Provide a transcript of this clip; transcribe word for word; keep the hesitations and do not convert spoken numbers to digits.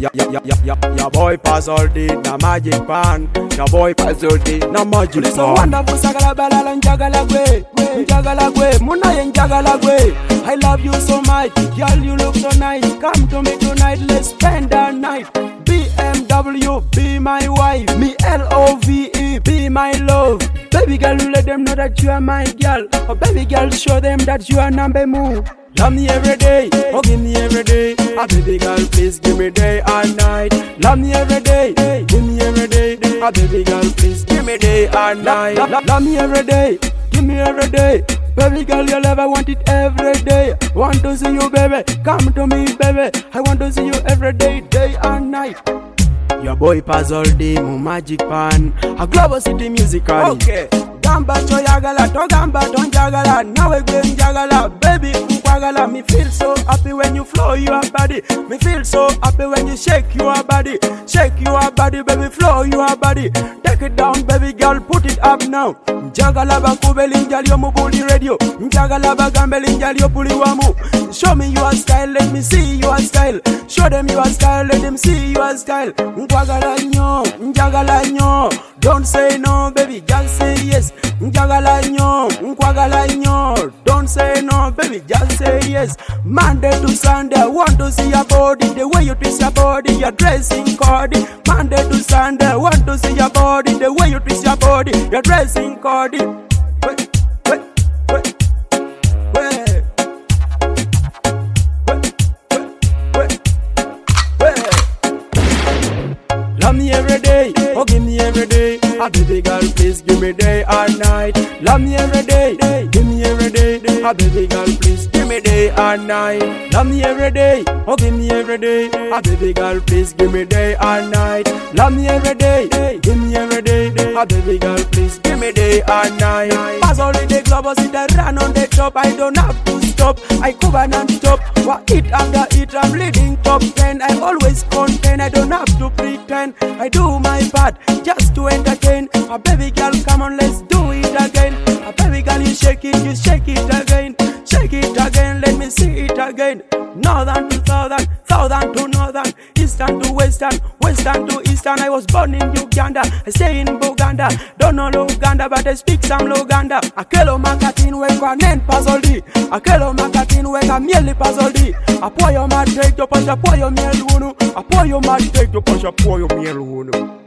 ya, ya, ya, ya, ya, ya boy Puzzle D, na magic pan. Ya boy Puzzle D, na magic pan. So wonderful, sagala balala njagala gwe, njagala gwe, muna ye njagala gwe. I love you so much, girl, you look so nice. Come to me tonight, let's spend the night. B M W, be my wife. Me L O V E, be my love. Baby girl, let them know that you are my girl. Oh, baby girl, show them that you are number one. Love me every day, oh give me every day. Ah, baby girl, please give me day and night. Love me every day, give me every day. Ah, baby girl, please give me day and night. Love, love, love me every day, give me every day. Baby girl, you'll ever want it every day. Want to see you, baby, come to me, baby. I want to see you every day, day and night. Your boy Puzzle D, mu magic pan. A Global City musical. Okay. Gamba choyagala, to gamba don't jagala. Now again jagala, baby ukwagala. Me feel so happy when you flow your body. Me feel so happy when you shake your body. Shake your body, baby, flow your body. Take it down, baby girl, put it up now. Jagala bakubeli njali yo mubuli radio. Jagala bagambeli njali yo puli wamu. Show me your style, let me see your style. Show them your style, let them see your style. Nkwagala nyo, njagala nyo. Don't say no, baby, just say yes. Njagala nyo, nkwagala nyo. Don't say no, baby, just say yes. Monday to Sunday, I want to see your body. The way you twist your body, your dressing code. Monday to Sunday, I want to see your body. The way you twist your body, your dressing code. Wait, wait, wait, wait. Love me every day, oh give me every day. Ah, baby girl, please give me day and night. Love me every day, give me every day. Ah, baby girl, please give me day and night. Love me every day, oh give me every day. Ah, baby girl, please give me day and night. Love me every day, give me every day. Ah, baby girl, please give me day and night. Puzzle D, Global City, run on the top. I don't have to stop, I cover non-stop. What it after it, I'm leading top ten. I always contain, I don't have to pretend. I do my part just to entertain. A baby girl, come on, let's do it again. A baby girl, you shake it, you shake it again. Shake it again, let me see it again. Northern to southern, southern to northern, eastern to western, western to eastern. I was born in Uganda, I stay in Buganda. Don't know Luganda, but I speak some Luganda. Akelo makatin weka nen Puzzle D. Akelo makatin weka mieli Puzzle D. Apoyo mate to pasha poyo miel wunu. Apoyo mate to pasha poyo miel wunu.